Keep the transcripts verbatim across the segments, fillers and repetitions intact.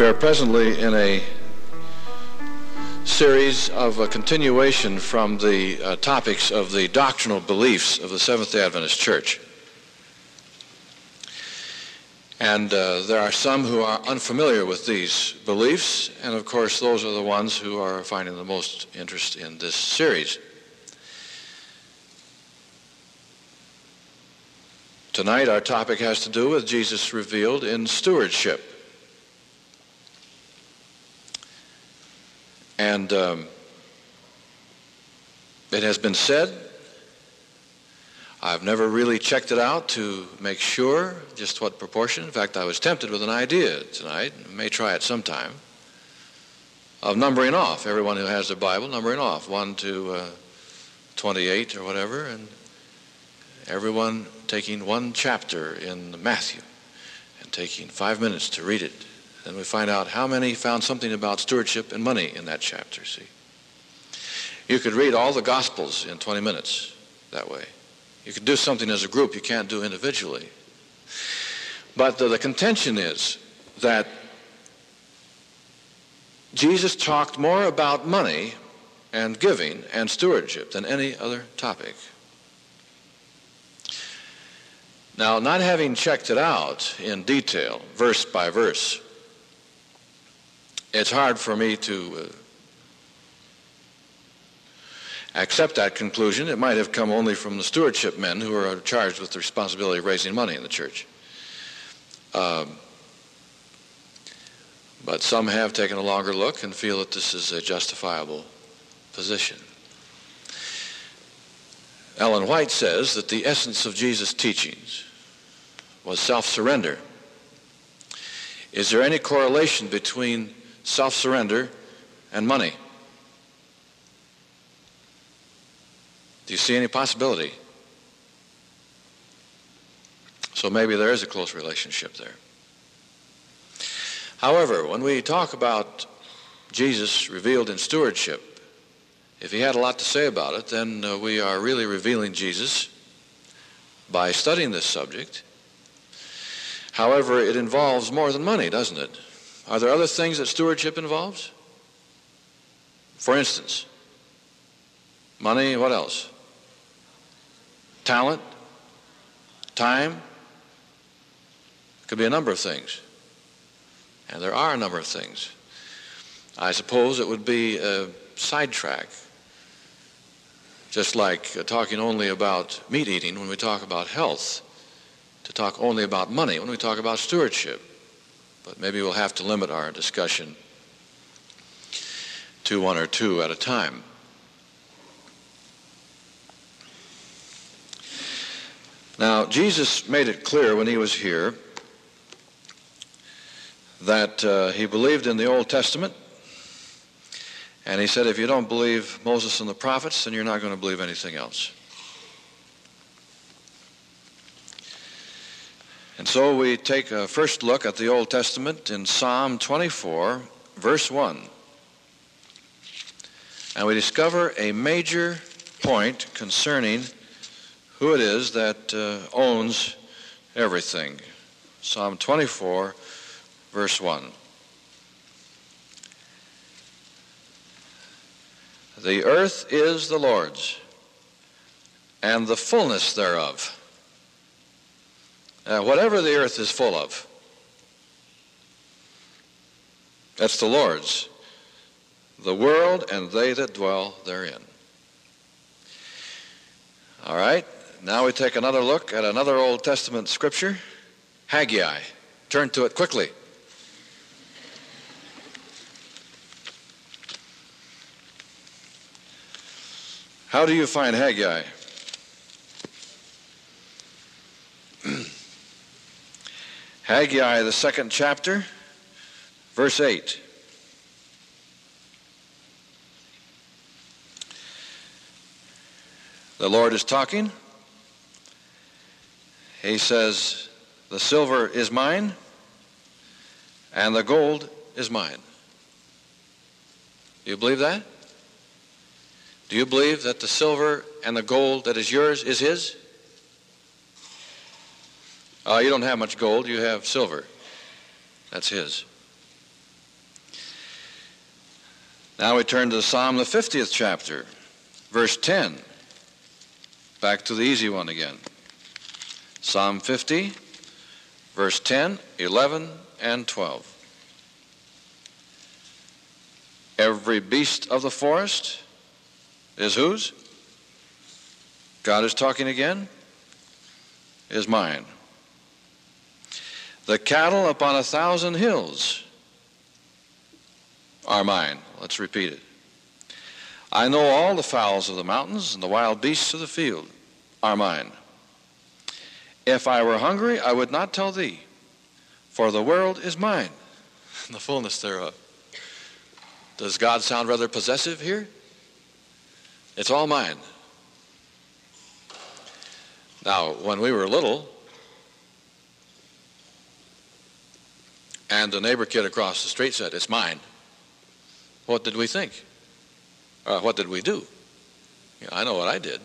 are presently in a series of a continuation from the uh, topics of the doctrinal beliefs of the Seventh-day Adventist Church. And uh, there are some who are unfamiliar with these beliefs, and of course those are the ones who are finding the most interest in this series. Tonight our topic has to do with Jesus revealed in stewardship. And um, it has been said, I've never really checked it out to make sure just what proportion. In fact, I was tempted with an idea tonight, and may try it sometime, of numbering off, everyone who has their Bible, numbering off, one to uh, twenty-eight or whatever, and everyone taking one chapter in Matthew and taking five minutes to read it. Then we find out how many found something about stewardship and money in that chapter, see. You could read all the Gospels in twenty minutes that way. You could do something as a group you can't do individually. But the, the contention is that Jesus talked more about money and giving and stewardship than any other topic. Now, not having checked it out in detail, verse by verse, it's hard for me to uh, accept that conclusion. It might have come only from the stewardship men who are charged with the responsibility of raising money in the church. Um, but some have taken a longer look and feel that this is a justifiable position. Ellen White says that the essence of Jesus' teachings was self-surrender. Is there any correlation between self-surrender and money? Do you see any possibility? So maybe there is a close relationship there. However, when we talk about Jesus revealed in stewardship, if he had a lot to say about it, then uh, we are really revealing Jesus by studying this subject. However, it involves more than money, doesn't it? Are there other things that stewardship involves? For instance, money, what else? Talent, time. Could be a number of things. And there are a number of things. I suppose it would be a sidetrack. Just like uh, talking only about meat eating when we talk about health, to talk only about money when we talk about stewardship. But maybe we'll have to limit our discussion to one or two at a time. Now, Jesus made it clear when he was here that uh, he believed in the Old Testament, and he said, if you don't believe Moses and the prophets, then you're not going to believe anything else. And so we take a first look at the Old Testament in Psalm twenty-four, verse one. And we discover a major point concerning who it is that uh, owns everything. Psalm twenty-four, verse one. The earth is the Lord's, and the fullness thereof. Uh, whatever the earth is full of, that's the Lord's. The world and they that dwell therein. All right, now we take another look at another Old Testament scripture, Haggai. Turn to it quickly. How do you find Haggai? Haggai, the second chapter, verse eight. The Lord is talking. He says, the silver is mine, and the gold is mine. Do you believe that? Do you believe that the silver and the gold that is yours is his? Uh, you don't have much gold, you have silver. That's his. Now we turn to Psalm the fiftieth chapter, verse ten. Back to the easy one again. Psalm fifty, verse ten, eleven, and twelve. Every beast of the forest is whose? God is talking again. Is mine. The cattle upon a thousand hills are mine. Let's repeat it. I know all the fowls of the mountains, and the wild beasts of the field are mine. If I were hungry, I would not tell thee, for the world is mine, and the fullness thereof. Does God sound rather possessive here? It's all mine. Now, when we were little, and the neighbor kid across the street said, "It's mine," what did we think? Uh, what did we do? You know, I know what I did.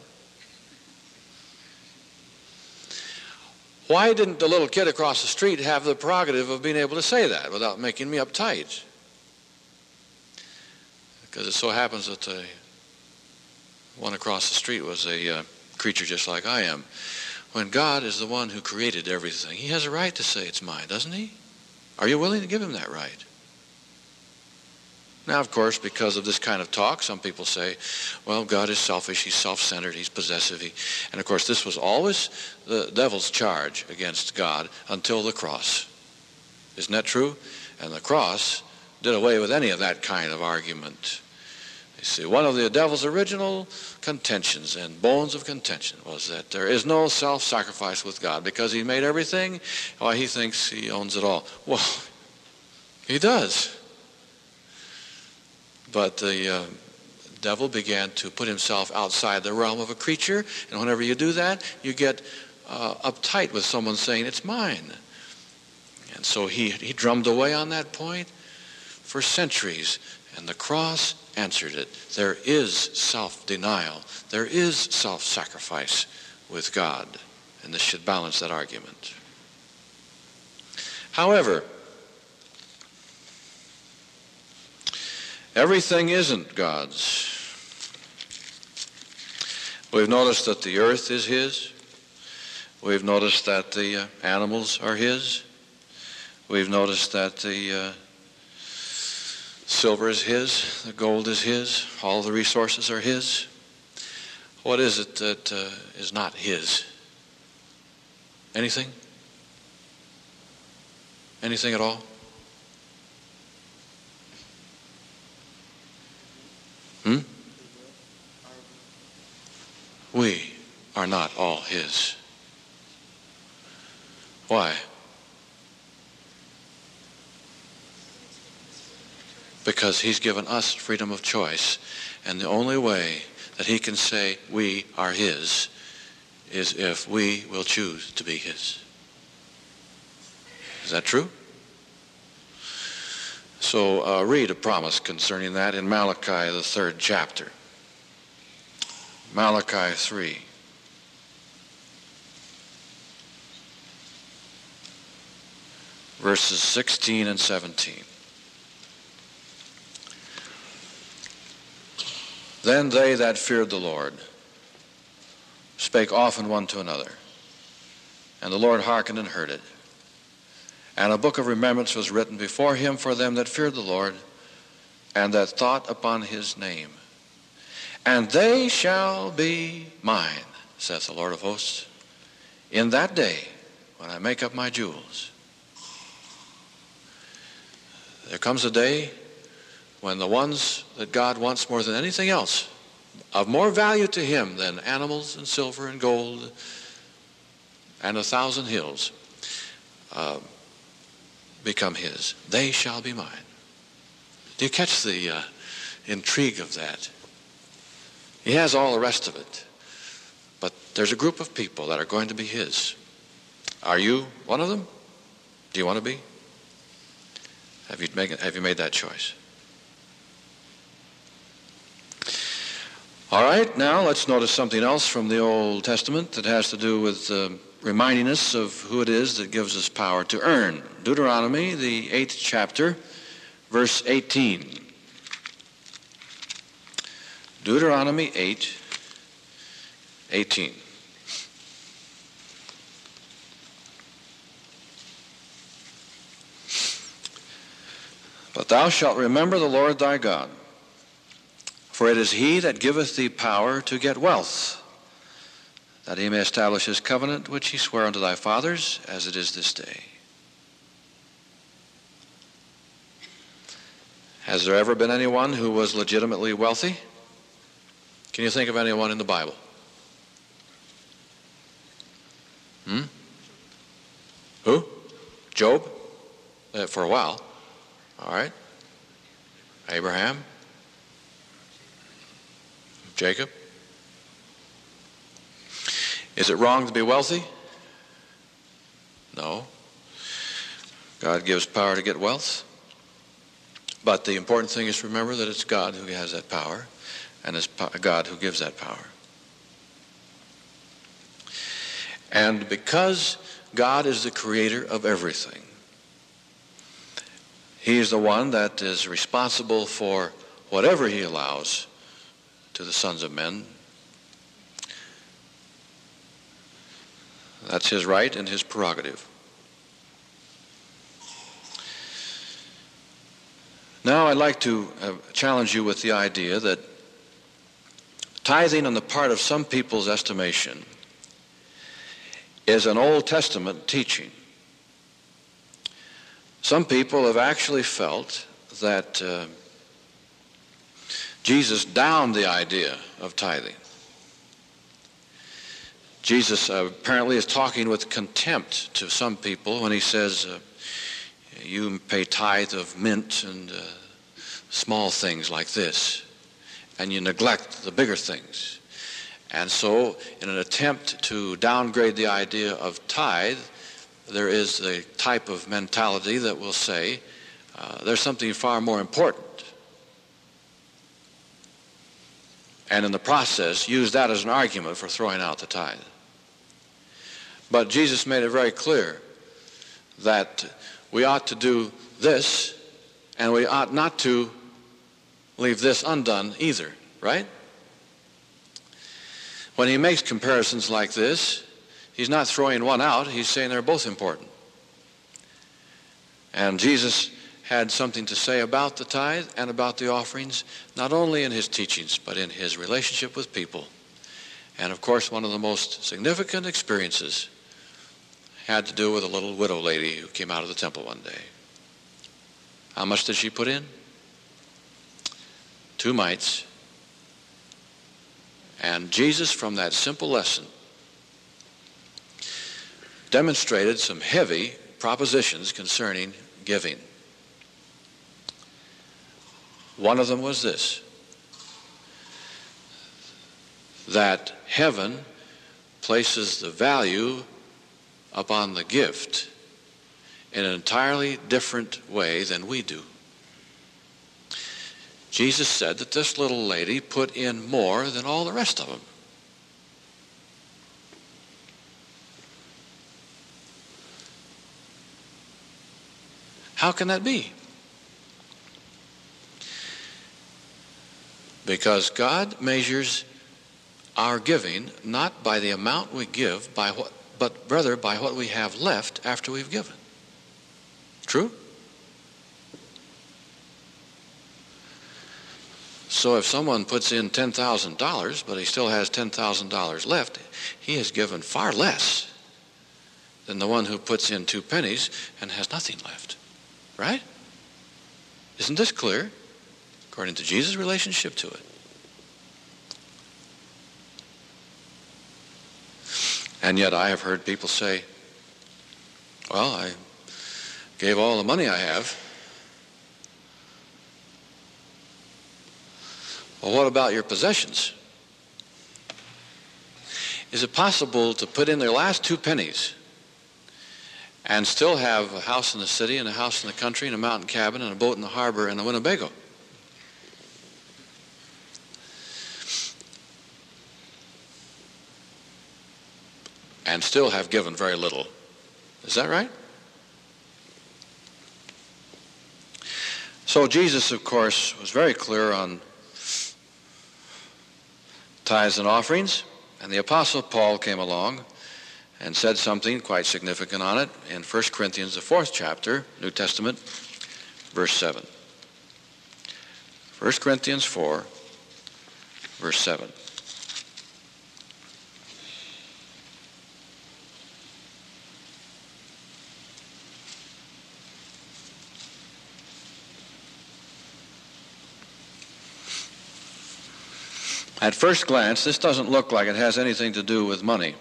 Why didn't the little kid across the street have the prerogative of being able to say that without making me uptight? Because it so happens that the one across the street was a uh, creature just like I am. When God is the one who created everything, he has a right to say it's mine, doesn't he? Are you willing to give him that right? Now, of course, because of this kind of talk, some people say, well, God is selfish, he's self-centered, he's possessive. He... And of course, this was always the devil's charge against God until the cross. Isn't that true? And the cross did away with any of that kind of argument. You see, one of the devil's original contentions and bones of contention was that there is no self-sacrifice with God because he made everything. Why, he thinks he owns it all. Well, he does. But the uh, devil began to put himself outside the realm of a creature, and whenever you do that, you get uh, uptight with someone saying, it's mine. And so he, he drummed away on that point for centuries, and the cross answered it. There is self-denial. There is self-sacrifice with God, and this should balance that argument. However, everything isn't God's. We've noticed that the earth is his. We've noticed that the uh, animals are his. We've noticed that the uh, silver is his, the gold is his, all the resources are his. What is it that uh, is not his? Anything? Anything at all? Hmm? We are not all his. Why? Because he's given us freedom of choice, and the only way that he can say we are his is if we will choose to be his. Is that true? So uh, read a promise concerning that in Malachi, the third chapter. Malachi three. Verses sixteen and seventeen. Then they that feared the Lord spake often one to another, and the Lord hearkened and heard it. And a book of remembrance was written before him for them that feared the Lord, and that thought upon his name. And they shall be mine, saith the Lord of hosts, in that day when I make up my jewels. There comes a day when the ones that God wants more than anything else, of more value to him than animals and silver and gold and a thousand hills, uh, become his. They shall be mine. Do you catch the uh, intrigue of that? He has all the rest of it, but there's a group of people that are going to be his. Are you one of them? Do you want to be? Have you made, have you made that choice? All right, now let's notice something else from the Old Testament that has to do with uh, reminding us of who it is that gives us power to earn. Deuteronomy, the eighth chapter, verse eighteen. Deuteronomy eight, eighteen. But thou shalt remember the Lord thy God, for it is he that giveth thee power to get wealth, that he may establish his covenant which he sware unto thy fathers, as it is this day. Has there ever been anyone who was legitimately wealthy? Can you think of anyone in the Bible? Hmm? Who? Job? Uh, for a while. All right. Abraham? Jacob? Is it wrong to be wealthy? No. God gives power to get wealth. But the important thing is to remember that it's God who has that power, and it's God who gives that power. And because God is the creator of everything, he is the one that is responsible for whatever he allows to the sons of men. That's his right and his prerogative. Now I'd like to uh, challenge you with the idea that tithing on the part of some people's estimation is an Old Testament teaching. Some people have actually felt that uh, Jesus downed the idea of tithing. Jesus uh, apparently is talking with contempt to some people when he says, uh, you pay tithe of mint and uh, small things like this, and you neglect the bigger things. And so, in an attempt to downgrade the idea of tithe, there is the type of mentality that will say, uh, there's something far more important. And in the process, use that as an argument for throwing out the tithe. But Jesus made it very clear that we ought to do this, and we ought not to leave this undone either, right? When he makes comparisons like this, he's not throwing one out, he's saying they're both important. And Jesus had something to say about the tithe and about the offerings, not only in his teachings, but in his relationship with people. And of course, one of the most significant experiences had to do with a little widow lady who came out of the temple one day. How much did she put in? Two mites. And Jesus, from that simple lesson, demonstrated some heavy propositions concerning giving. One of them was this, that heaven places the value upon the gift in an entirely different way than we do. Jesus said that this little lady put in more than all the rest of them. How can that be? Because God measures our giving not by the amount we give, by what, but rather by what we have left after we've given. True? So if someone puts in ten thousand dollars, but he still has ten thousand dollars left, he has given far less than the one who puts in two pennies and has nothing left. Right? Isn't this clear? According to Jesus' relationship to it. And yet I have heard people say, well, I gave all the money I have. Well, what about your possessions? Is it possible to put in their last two pennies and still have a house in the city and a house in the country and a mountain cabin and a boat in the harbor and a Winnebago? And still have given very little. Is that right? So Jesus, of course, was very clear on tithes and offerings, and the Apostle Paul came along and said something quite significant on it in First Corinthians, the fourth chapter, New Testament, verse seven. First Corinthians four, verse seven. At first glance, this doesn't look like it has anything to do with money.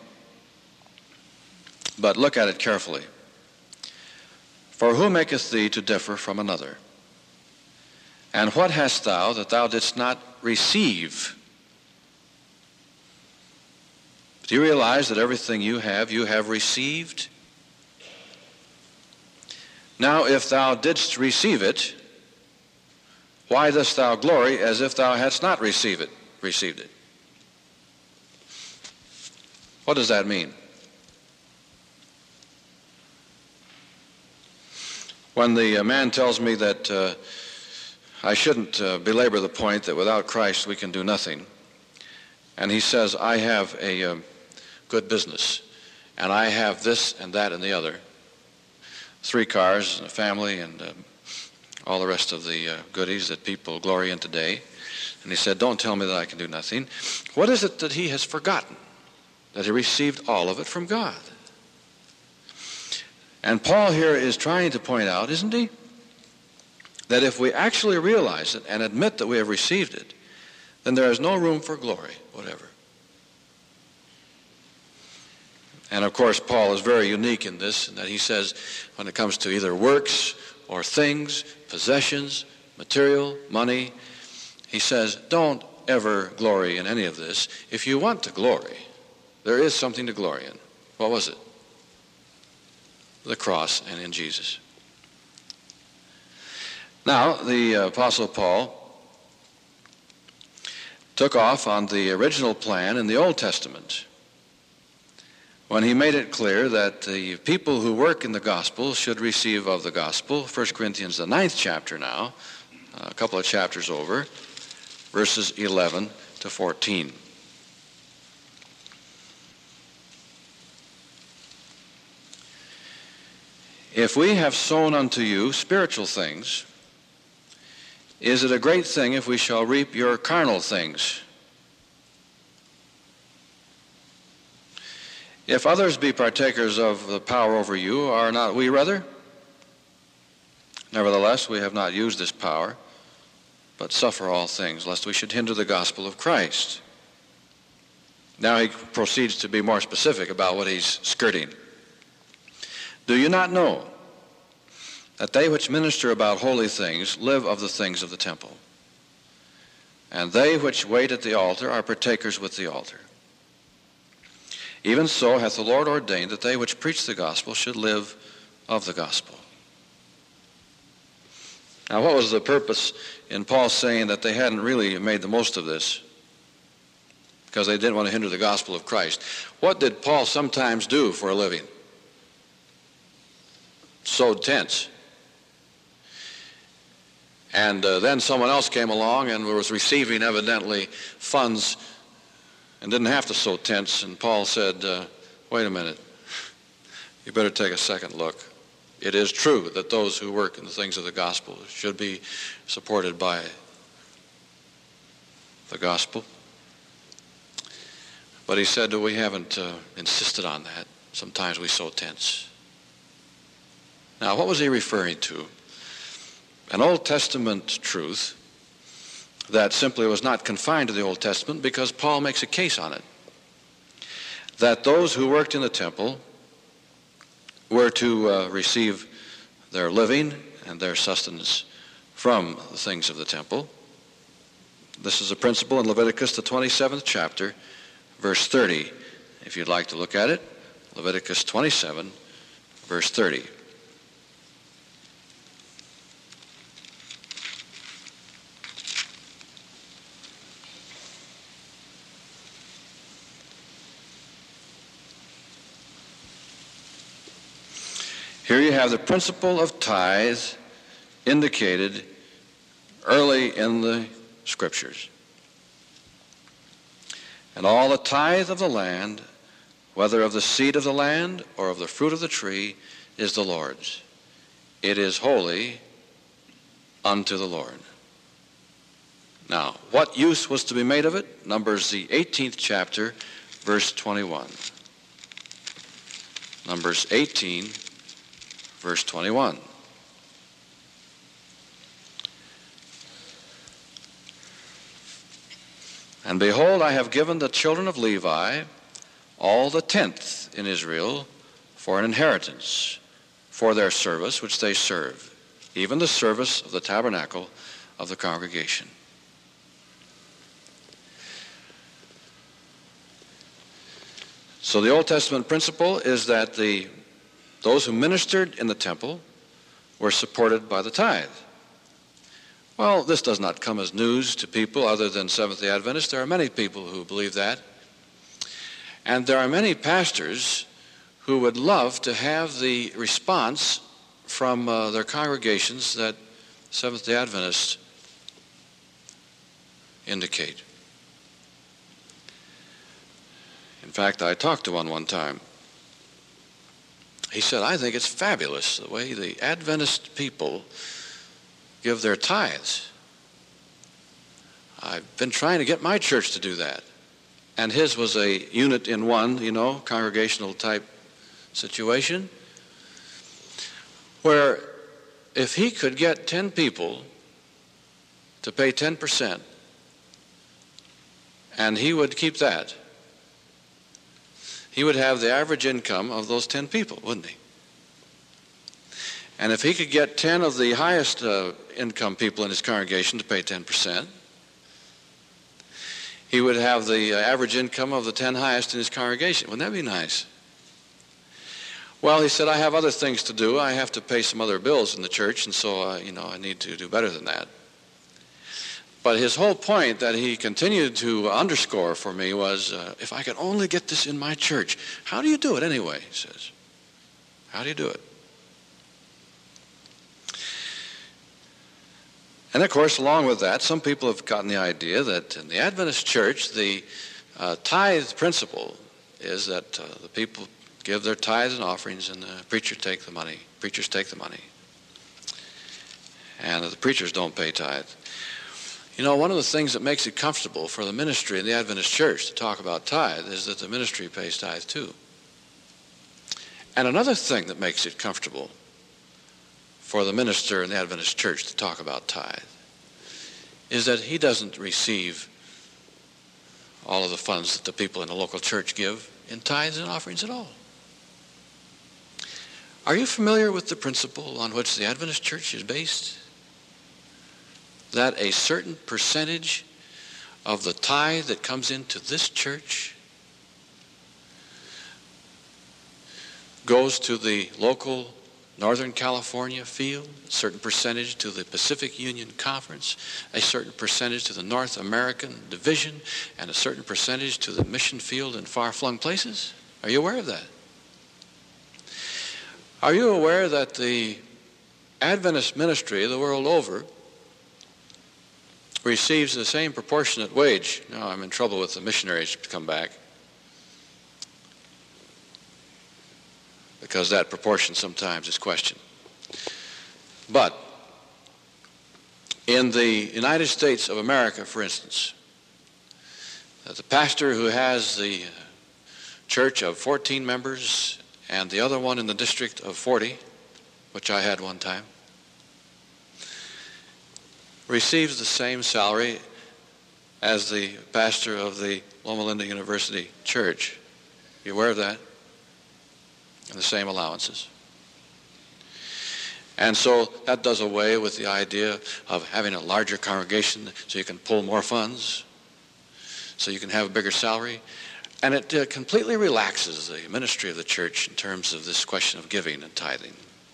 But look at it carefully. For who maketh thee to differ from another? And what hast thou that thou didst not receive? Do you realize that everything you have, you have received? Now, if thou didst receive it, why dost thou glory as if thou hadst not received it? Received it. What does that mean? When the uh, man tells me that uh, I shouldn't uh, belabor the point that without Christ we can do nothing, and he says, I have a uh, good business, and I have this and that and the other, three cars and a family and uh, all the rest of the uh, goodies that people glory in today, and he said, don't tell me that I can do nothing. What is it that he has forgotten? That he received all of it from God. And Paul here is trying to point out, isn't he, that if we actually realize it and admit that we have received it, then there is no room for glory, whatever. And of course, Paul is very unique in this, in that he says, when it comes to either works or things, possessions, material, money, he says, don't ever glory in any of this. If you want to glory, there is something to glory in. What was it? The cross and in Jesus. Now, the Apostle Paul took off on the original plan in the Old Testament when he made it clear that the people who work in the gospel should receive of the gospel. First Corinthians, the ninth chapter now, a couple of chapters over, verses eleven to fourteen. If we have sown unto you spiritual things, is it a great thing if we shall reap your carnal things? If others be partakers of the power over you, are not we rather? Nevertheless, we have not used this power, but suffer all things, lest we should hinder the gospel of Christ. Now he proceeds to be more specific about what he's skirting. Do you not know that they which minister about holy things live of the things of the temple? And they which wait at the altar are partakers with the altar. Even so hath the Lord ordained that they which preach the gospel should live of the gospel. Now, what was the purpose in Paul saying that they hadn't really made the most of this? Because they didn't want to hinder the gospel of Christ. What did Paul sometimes do for a living? Sewed tents. And uh, then someone else came along and was receiving evidently funds and didn't have to sew tents. And Paul said, uh, wait a minute, you better take a second look. It is true that those who work in the things of the gospel should be supported by the gospel. But he said, we haven't uh, insisted on that. Sometimes we sew tents. Now, what was he referring to? An Old Testament truth that simply was not confined to the Old Testament, because Paul makes a case on it. That those who worked in the temple were to uh, receive their living and their sustenance from the things of the temple. This is a principle in Leviticus, the twenty-seventh chapter, verse thirty. If you'd like to look at it, Leviticus twenty-seven, verse thirty. Here you have the principle of tithe indicated early in the Scriptures. And all the tithe of the land, whether of the seed of the land or of the fruit of the tree, is the Lord's. It is holy unto the Lord. Now, what use was to be made of it? Numbers, the eighteenth chapter, verse twenty-one. Numbers eighteen, verse twenty-one. And behold, I have given the children of Levi all the tenth in Israel for an inheritance, for their service which they serve, even the service of the tabernacle of the congregation. So the Old Testament principle is that the those who ministered in the temple were supported by the tithe. Well, this does not come as news to people other than Seventh-day Adventists. There are many people who believe that. And there are many pastors who would love to have the response from uh, their congregations that Seventh-day Adventists indicate. In fact, I talked to one one time. He said, I think it's fabulous the way the Adventist people give their tithes. I've been trying to get my church to do that. And his was a unit in one, you know, congregational type situation, where if he could get ten people to pay ten percent, and he would keep that, he would have the average income of those ten people, wouldn't he? And if he could get ten of the highest uh, income people in his congregation to pay ten percent, he would have the uh, average income of the ten highest in his congregation. Wouldn't that be nice? Well, he said, I have other things to do. I have to pay some other bills in the church, and so, uh, you know, I need to do better than that. But his whole point that he continued to underscore for me was, uh, if I could only get this in my church. How do you do it anyway, he says. How do you do it? And of course, along with that, some people have gotten the idea that in the Adventist church, the uh, tithe principle is that uh, the people give their tithes and offerings, and the preacher take the money. Preachers take the money. And the preachers don't pay tithe. You know, one of the things that makes it comfortable for the ministry in the Adventist church to talk about tithe is that the ministry pays tithe too. And another thing that makes it comfortable for the minister in the Adventist church to talk about tithe is that he doesn't receive all of the funds that the people in the local church give in tithes and offerings at all. Are you familiar with the principle on which the Adventist church is based? That a certain percentage of the tithe that comes into this church goes to the local Northern California field, a certain percentage to the Pacific Union Conference, a certain percentage to the North American Division, and a certain percentage to the mission field in far-flung places? Are you aware of that? Are you aware that the Adventist ministry the world over receives the same proportionate wage? Now I'm in trouble with the missionaries to come back, because that proportion sometimes is questioned. But in the United States of America, for instance, the pastor who has the church of fourteen members and the other one in the district of forty, which I had one time, receives the same salary as the pastor of the Loma Linda University Church. You aware of that? And the same allowances. And so that does away with the idea of having a larger congregation so you can pull more funds, so you can have a bigger salary. And it uh, completely relaxes the ministry of the church in terms of this question of giving and tithing.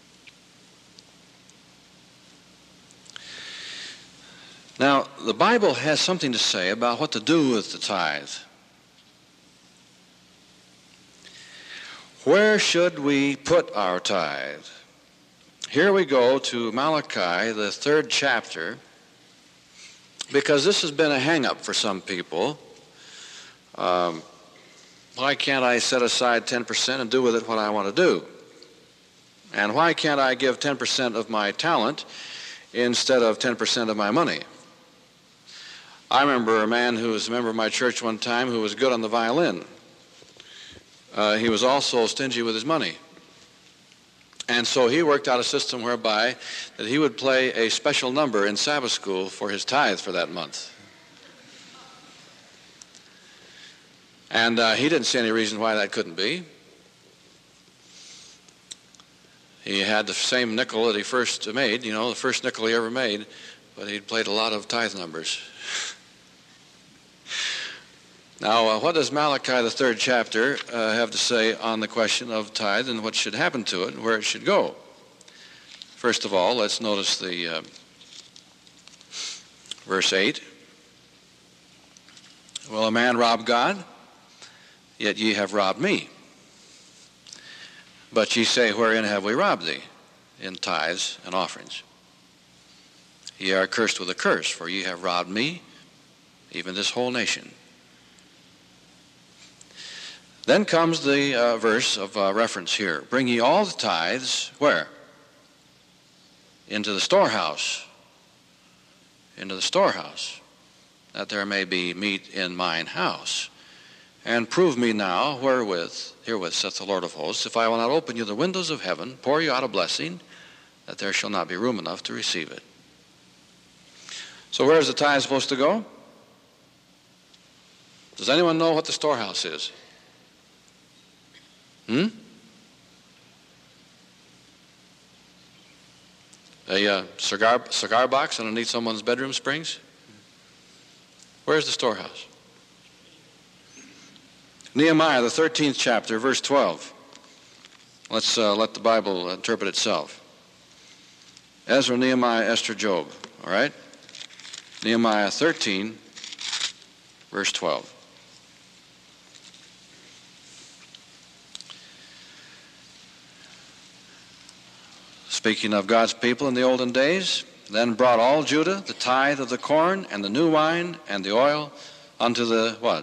Now, the Bible has something to say about what to do with the tithe. Where should we put our tithe? Here we go to Malachi, the third chapter, because this has been a hang-up for some people. Um, why can't I set aside ten percent and do with it what I want to do? And why can't I give ten percent of my talent instead of ten percent of my money? I remember a man who was a member of my church one time who was good on the violin. Uh, he was also stingy with his money. And so he worked out a system whereby that he would play a special number in Sabbath school for his tithe for that month. And uh, he didn't see any reason why that couldn't be. He had the same nickel that he first made, you know, the first nickel he ever made, but he'd played a lot of tithe numbers. Now, uh, what does Malachi, the third chapter, uh, have to say on the question of tithe and what should happen to it and where it should go? First of all, let's notice the uh, verse eight. Will a man rob God? Yet ye have robbed me. But ye say, wherein have we robbed thee? In tithes and offerings. Ye are cursed with a curse, for ye have robbed me, even this whole nation. Then comes the uh, verse of uh, reference here. Bring ye all the tithes, where? Into the storehouse. Into the storehouse, that there may be meat in mine house. And prove me now wherewith, herewith saith the Lord of hosts, if I will not open you the windows of heaven, pour you out a blessing, that there shall not be room enough to receive it. So where is the tithe supposed to go? Does anyone know what the storehouse is? Hmm? A uh, cigar, cigar box underneath someone's bedroom springs? Where's the storehouse? Nehemiah, the thirteenth chapter, verse twelve. Let's uh, let the Bible interpret itself. Ezra, Nehemiah, Esther, Job. All right? Nehemiah thirteen, verse twelve. Speaking of God's people in the olden days, then brought all Judah the tithe of the corn and the new wine and the oil unto the what?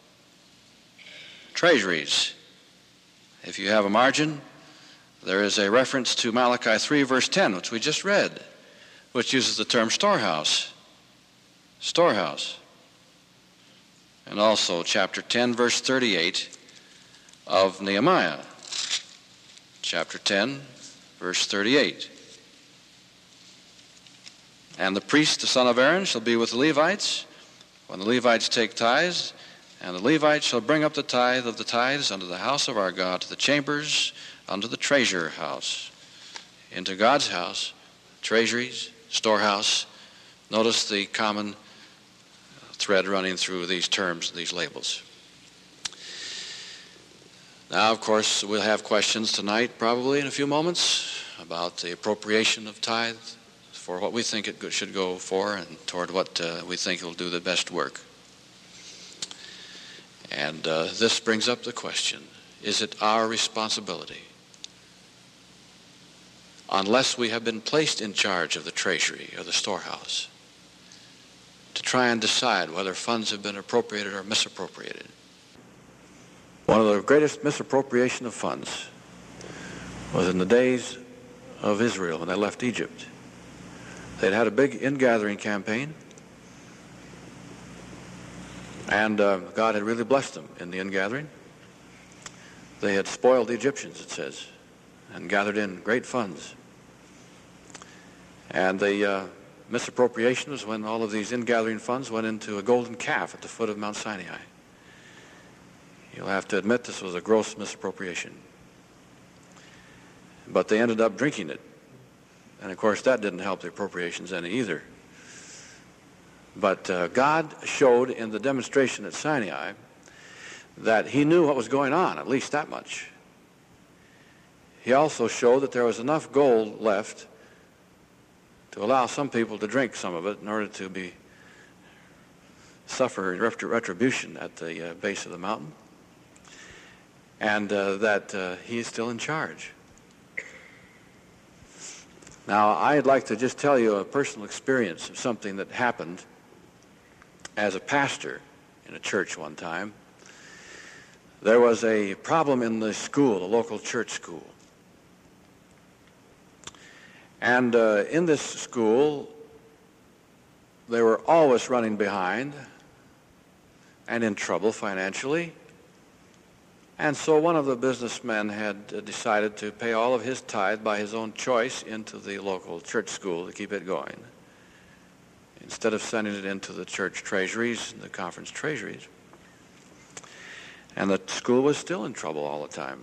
Treasuries. If you have a margin, there is a reference to Malachi three, verse ten, which we just read, which uses the term storehouse. Storehouse. And also chapter ten, verse thirty-eight of Nehemiah. Chapter ten, verse thirty-eight. And the priest, the son of Aaron, shall be with the Levites when the Levites take tithes, and the Levites shall bring up the tithe of the tithes unto the house of our God, to the chambers, unto the treasure house. Into God's house, treasuries, storehouse. Notice the common thread running through these terms, these labels. Now, of course, we'll have questions tonight, probably in a few moments, about the appropriation of tithe for what we think it should go for and toward what uh, we think will do the best work. And uh, this brings up the question, is it our responsibility, unless we have been placed in charge of the treasury or the storehouse, to try and decide whether funds have been appropriated or misappropriated? One of the greatest misappropriation of funds was in the days of Israel when they left Egypt. They'd had a big ingathering campaign, and uh, God had really blessed them in the ingathering. They had spoiled the Egyptians, it says, and gathered in great funds. And the uh, misappropriation was when all of these ingathering funds went into a golden calf at the foot of Mount Sinai. You'll have to admit this was a gross misappropriation. But they ended up drinking it. And of course that didn't help the appropriations any either. But uh, God showed in the demonstration at Sinai that he knew what was going on, at least that much. He also showed that there was enough gold left to allow some people to drink some of it in order to be suffer retribution at the uh, base of the mountain, and uh, that uh, he is still in charge. Now, I'd like to just tell you a personal experience of something that happened as a pastor in a church one time there was a problem in the school, the local church school. And uh, in this school, they were always running behind and in trouble financially. And so one of the businessmen had uh, decided to pay all of his tithe by his own choice into the local church school to keep it going, instead of sending it into the church treasuries and the conference treasuries. And the school was still in trouble all the time.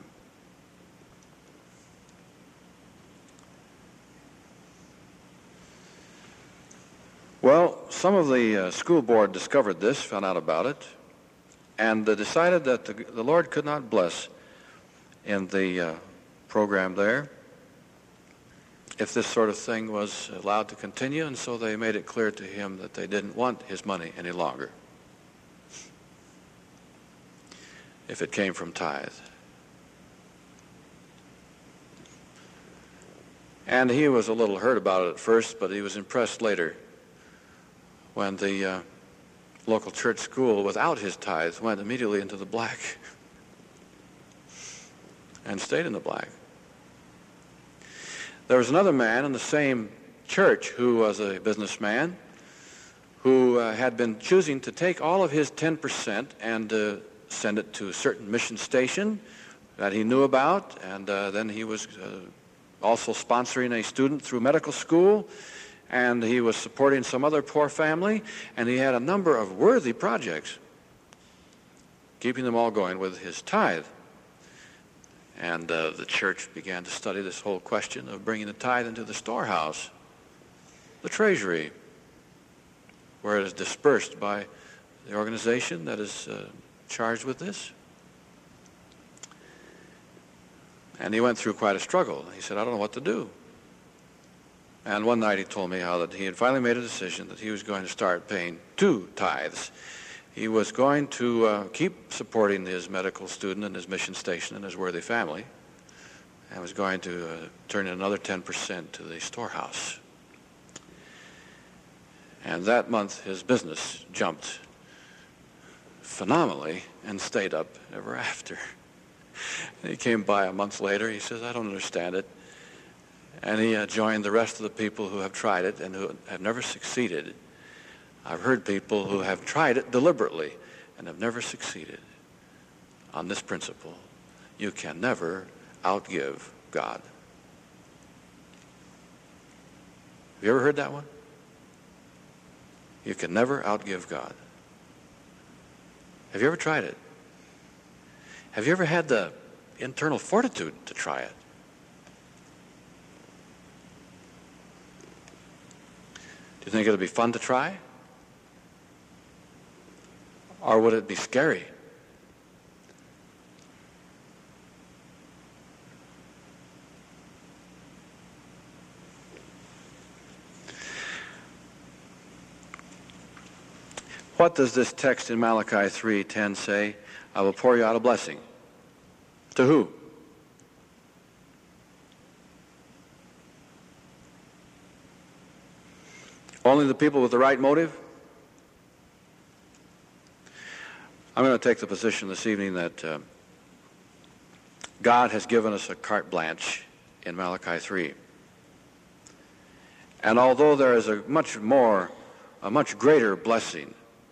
Well, some of the uh, school board discovered this, found out about it, and uh, decided that the, the Lord could not bless in the uh, program there if this sort of thing was allowed to continue, and so they made it clear to him that they didn't want his money any longer if it came from tithe. And he was a little hurt about it at first, but he was impressed later when the uh, local church school, without his tithes, went immediately into the black and stayed in the black. There was another man in the same church who was a businessman who uh, had been choosing to take all of his ten percent and uh, send it to a certain mission station that he knew about, and uh, then he was uh, also sponsoring a student through medical school, and he was supporting some other poor family, and he had a number of worthy projects, keeping them all going with his tithe. And uh, the church began to study this whole question of bringing the tithe into the storehouse, the treasury, where it is dispersed by the organization that is uh, charged with this. And he went through quite a struggle. He said, I don't know what to do. And one night he told me how that he had finally made a decision that he was going to start paying two tithes. He was going to uh, keep supporting his medical student and his mission station and his worthy family, and was going to uh, turn in another ten percent to the storehouse. And that month his business jumped phenomenally and stayed up ever after. And he came by a month later. He says, I don't understand it. And he uh, joined the rest of the people who have tried it and who have never succeeded. I've heard people who have tried it deliberately and have never succeeded on this principle. You can never outgive God. Have you ever heard that one? You can never outgive God. Have you ever tried it? Have you ever had the internal fortitude to try it? Do you think it'll be fun to try? Or would it be scary? What does this text in Malachi three ten say? I will pour you out a blessing. To who? Only the people with the right motive? I'm going to take the position this evening that uh, God has given us a carte blanche in Malachi three. And although there is a much more, a much greater blessing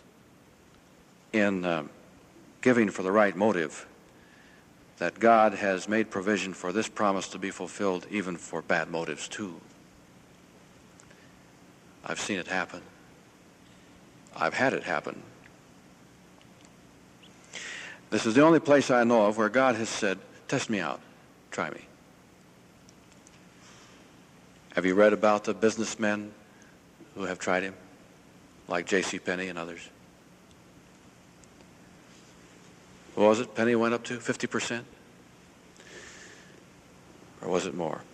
in uh, giving for the right motive, that God has made provision for this promise to be fulfilled even for bad motives too. I've seen it happen. I've had it happen. This is the only place I know of where God has said, test me out, try me. Have you read about the businessmen who have tried him, like J C Penney and others? What was it Penny went up to, fifty percent? Or was it more?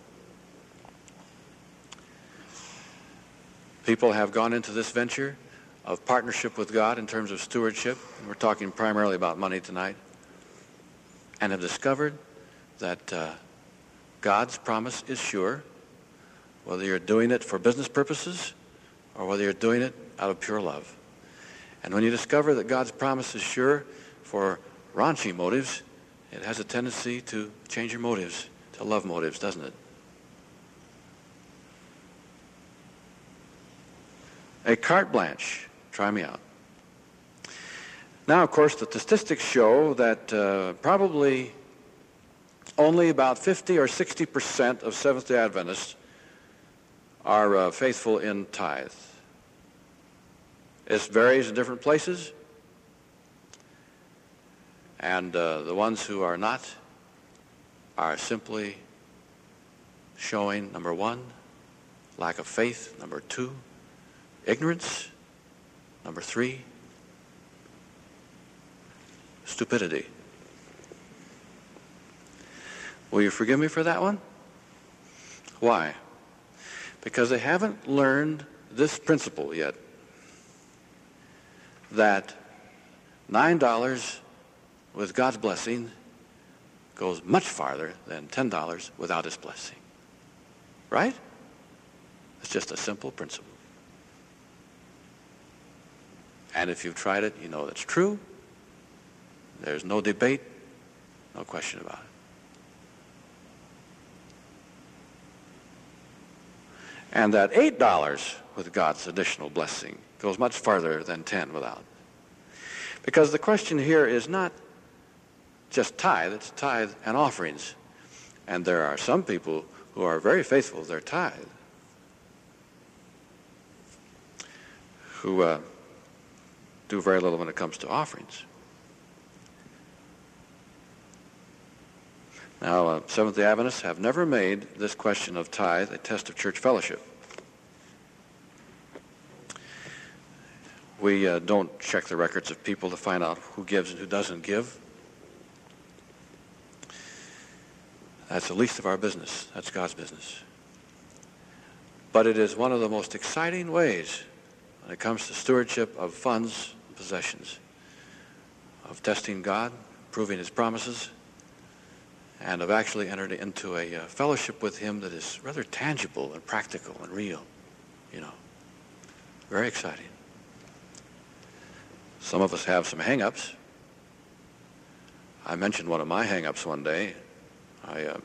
People have gone into this venture of partnership with God in terms of stewardship, and we're talking primarily about money tonight, and have discovered that uh, God's promise is sure, whether you're doing it for business purposes or whether you're doing it out of pure love. And when you discover that God's promise is sure for raunchy motives, it has a tendency to change your motives, to love motives, doesn't it? A carte blanche. Try me out. Now, of course, the statistics show that uh, probably only about fifty or sixty percent of Seventh-day Adventists are uh, faithful in tithe. It varies in different places. And uh, the ones who are not are simply showing, number one, lack of faith. Number two, ignorance. Number three, stupidity. Will you forgive me for that one? Why? Because they haven't learned this principle yet, that nine dollars with God's blessing goes much farther than ten dollars without His blessing. Right? It's just a simple principle. And if you've tried it, you know that's true. There's no debate, no question about it. And that eight dollars with God's additional blessing goes much farther than ten without. Because the question here is not just tithe, it's tithe and offerings. And there are some people who are very faithful to their tithe, who uh, do very little when it comes to offerings. Now, uh, Seventh-day Adventists have never made this question of tithe a test of church fellowship. We uh, don't check the records of people to find out who gives and who doesn't give. That's the least of our business. That's God's business. But it is one of the most exciting ways when it comes to stewardship of funds and possessions, of testing God, proving His promises, and have actually entered into a uh, fellowship with Him that is rather tangible and practical and real, you know. Very exciting. Some of us have some hang-ups. I mentioned one of my hang-ups one day. I, uh,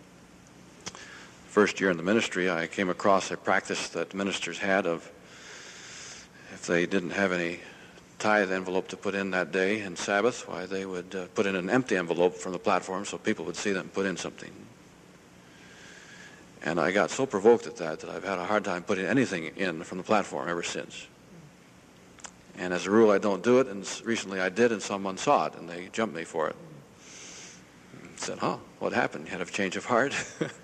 first year in the ministry, I came across a practice that ministers had of, if they didn't have any tithe envelope to put in that day and Sabbath, why they would uh, put in an empty envelope from the platform so people would see them and put in something. And I got so provoked at that that I've had a hard time putting anything in from the platform ever since. And as a rule, I don't do it, and recently I did, and someone saw it, and they jumped me for it. And said, huh, what happened? You had a change of heart?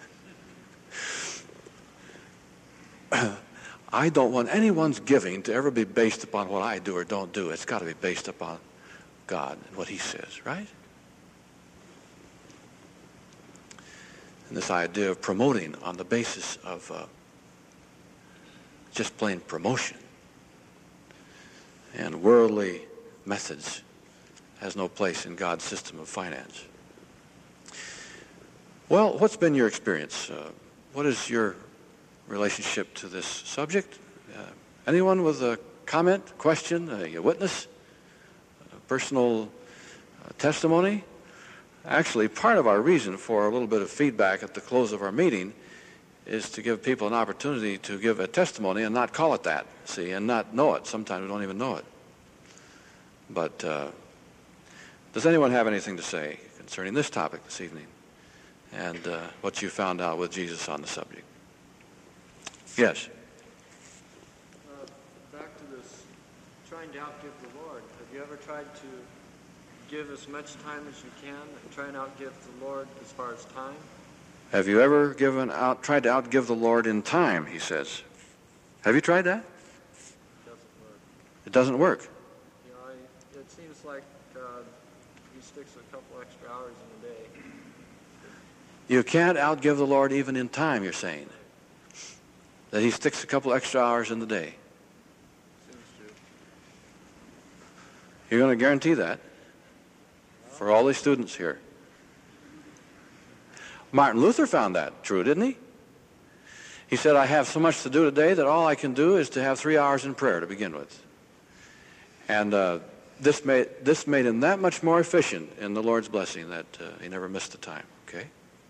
I don't want anyone's giving to ever be based upon what I do or don't do. It's got to be based upon God and what He says, right? And this idea of promoting on the basis of uh, just plain promotion and worldly methods has no place in God's system of finance. Well, what's been your experience? Uh, what is your relationship to this subject? Uh, anyone with a comment, question, a witness, a personal uh, testimony? Actually, part of our reason for a little bit of feedback at the close of our meeting is to give people an opportunity to give a testimony and not call it that, see, and not know it. Sometimes we don't even know it. But uh, does anyone have anything to say concerning this topic this evening and uh, what you found out with Jesus on the subject? Yes? Uh, back to this trying to outgive the Lord. Have you ever tried to give as much time as you can and try and outgive the Lord as far as time? Have you ever given out, tried to outgive the Lord in time, he says. Have you tried that? It doesn't work. It doesn't work. You know, I, it seems like uh, he sticks a couple extra hours in a day. You can't outgive the Lord even in time, you're saying. That he sticks a couple extra hours in the day. Seems to. You're going to guarantee that for all the students here. Martin Luther found that true, didn't he? He said, I have so much to do today that all I can do is to have three hours in prayer to begin with. And uh, this made, this made him that much more efficient in the Lord's blessing that uh, he never missed the time, okay?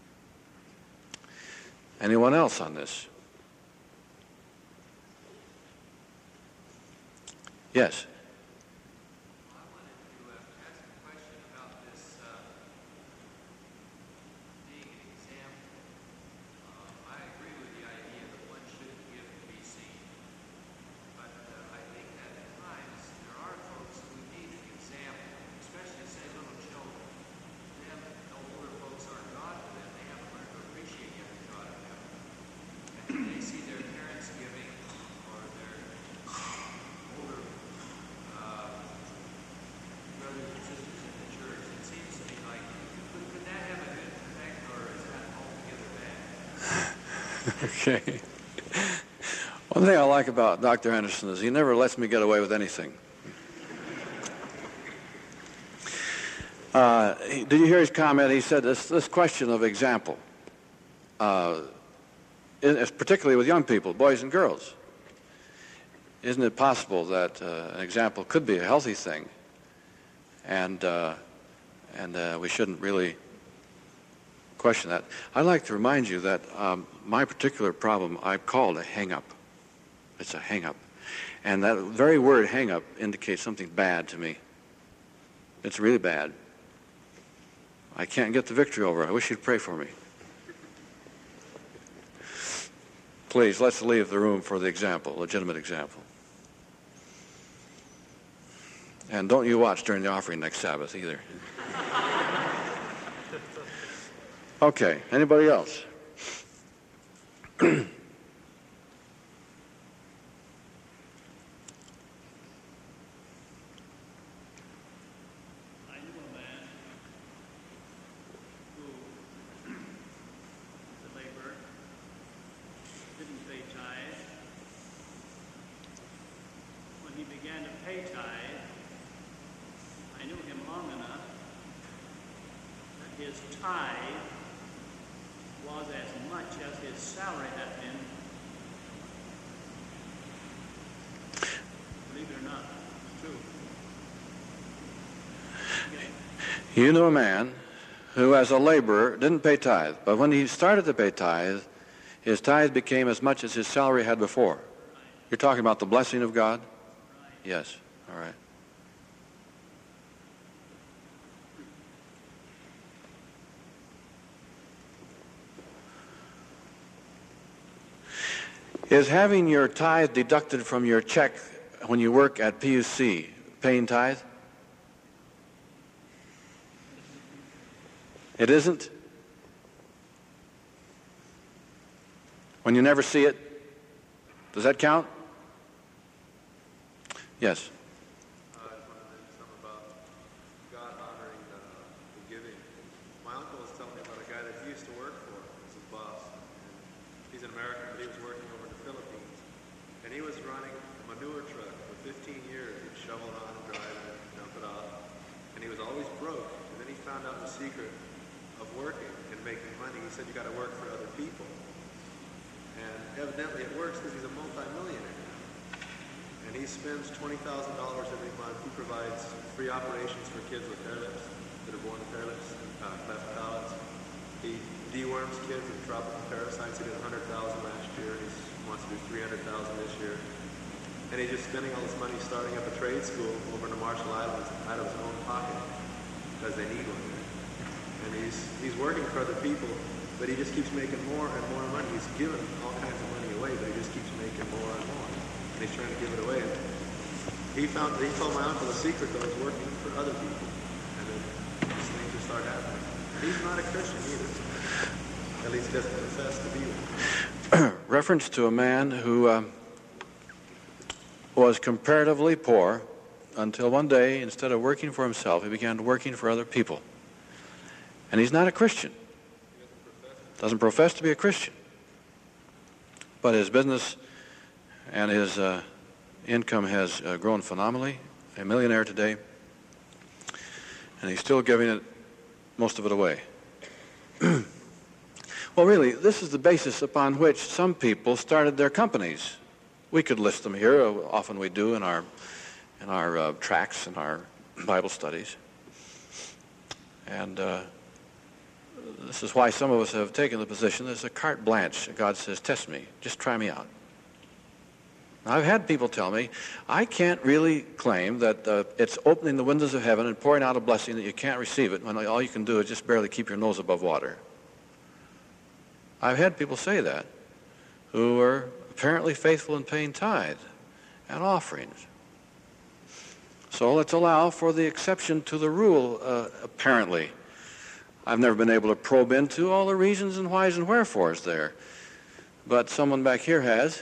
Anyone else on this? Yes. I wanted to uh, ask a question about this uh, being an example. Uh, I agree with the idea that one shouldn't give to be seen. But uh, I think that at times there are folks who need an example, especially, say, little children. Them, the older folks aren't God to them. They haven't learned to appreciate yet the God of heaven. And they see their parents giving or their older uh, brothers and sisters in the church. It seems to me like, could, could that have a good effect, or is that altogether bad? Okay. One thing I like about Doctor Henderson is he never lets me get away with anything. Uh, he, did you hear his comment? He said this, this question of example, uh, is, particularly with young people, boys and girls. Isn't it possible that uh, an example could be a healthy thing, and uh, and uh, we shouldn't really question that? I'd like to remind you that um, my particular problem I've called a hang-up. It's a hang-up. And that very word hang-up indicates something bad to me. It's really bad. I can't get the victory over it. I wish you'd pray for me. Please, let's leave the room for the example, legitimate example. And don't you watch during the offering next Sabbath either. Okay, anybody else? You knew a man who, as a laborer, didn't pay tithe, but when he started to pay tithe, his tithe became as much as his salary had before. You're talking about the blessing of God? Yes. All right. Is having your tithe deducted from your check when you work at P U C paying tithe? It isn't? When you never see it? Does that count? Yes. Uh, I just wanted to mention something about God honoring uh, the giving. My uncle was telling me about a guy that he used to work for as his boss. And he's an American, but he was working over in the Philippines. And he was running a manure truck for fifteen years. He'd shovel it on and drive it and dump it off. And he was always broke. And then he found out the secret of working and making money. He said, you got to work for other people. And evidently it works because he's a multi-millionaire. And he spends twenty thousand dollars every month. He provides free operations for kids with hair lips that are born with hair lips and uh, cleft palates. He deworms kids with tropical parasites. He did one hundred thousand dollars last year. He wants to do three hundred thousand dollars this year. And he's just spending all this money starting up a trade school over in the Marshall Islands out of his own pocket because they need one. And he's he's working for other people, but he just keeps making more and more money. He's giving all kinds of money away, but he just keeps making more and more. And he's trying to give it away. And he found he told my uncle the secret though is working for other people. And then these things just start happening. And he's not a Christian either. At least he doesn't profess to be one. Reference to a man who uh, was comparatively poor until one day, instead of working for himself, he began working for other people. And he's not a Christian. Doesn't profess to be a Christian. But his business and his uh, income has uh, grown phenomenally. A millionaire today. And he's still giving it, most of it away. Well, really, this is the basis upon which some people started their companies. We could list them here. Often we do in our in our uh, tracts and our Bible studies. And uh, this is why some of us have taken the position there's a carte blanche. God says, test me. Just try me out. Now, I've had people tell me, I can't really claim that uh, it's opening the windows of heaven and pouring out a blessing that you can't receive it when all you can do is just barely keep your nose above water. I've had people say that who are apparently faithful in paying tithe and offerings. So let's allow for the exception to the rule, uh, apparently. I've never been able to probe into all the reasons and whys and wherefores there. But someone back here has.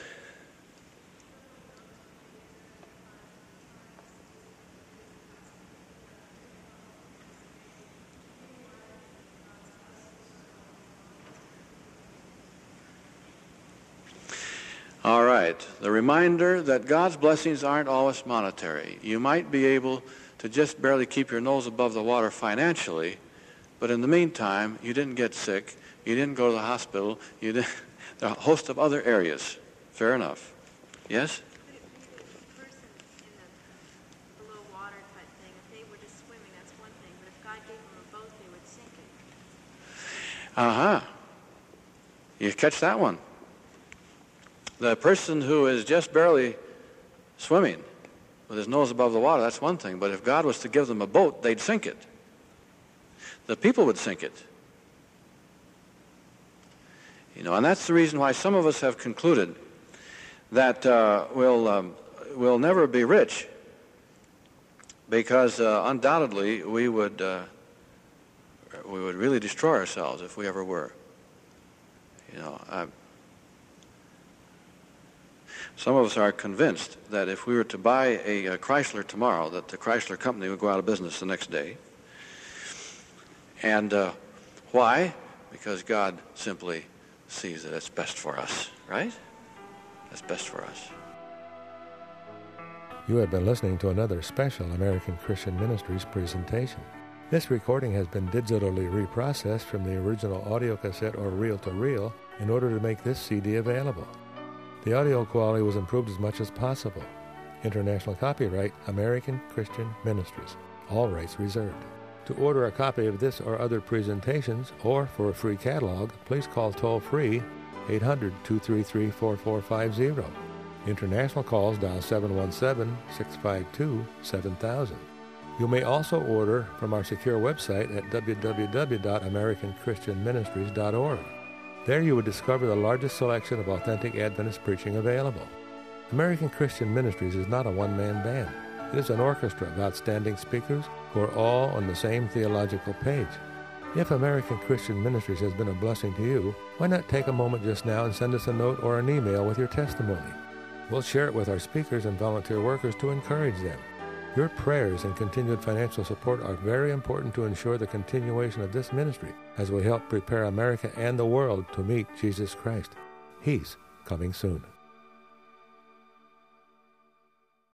All right, the reminder that God's blessings aren't always monetary. You might be able to just barely keep your nose above the water financially, but in the meantime, you didn't get sick, you didn't go to the hospital, you didn't, there are a host of other areas. Fair enough. Yes? But if the person in the below water type thing, if they were just swimming, that's one thing, but if God gave them a boat, they would sink it. Uh-huh. You catch that one. The person who is just barely swimming with his nose above the water, that's one thing. But if God was to give them a boat, they'd sink it. The people would sink it. You know, and that's the reason why some of us have concluded that uh, we'll, um, we'll never be rich, because uh, undoubtedly we would, uh, we would really destroy ourselves if we ever were. You know, I... Some of us are convinced that if we were to buy a, a Chrysler tomorrow, that the Chrysler company would go out of business the next day. And uh, why? Because God simply sees that it's best for us, right? It's best for us. You have been listening to another special American Christian Ministries presentation. This recording has been digitally reprocessed from the original audio cassette or reel-to-reel in order to make this C D available. The audio quality was improved as much as possible. International copyright, American Christian Ministries. All rights reserved. To order a copy of this or other presentations, or for a free catalog, please call toll-free eight hundred, two three three, four four five zero. International calls dial seven one seven, six five two, seven thousand. You may also order from our secure website at w w w dot american christian ministries dot org. There you would discover the largest selection of authentic Adventist preaching available. American Christian Ministries is not a one-man band. It is an orchestra of outstanding speakers who are all on the same theological page. If American Christian Ministries has been a blessing to you, why not take a moment just now and send us a note or an email with your testimony? We'll share it with our speakers and volunteer workers to encourage them. Your prayers and continued financial support are very important to ensure the continuation of this ministry as we help prepare America and the world to meet Jesus Christ. He's coming soon.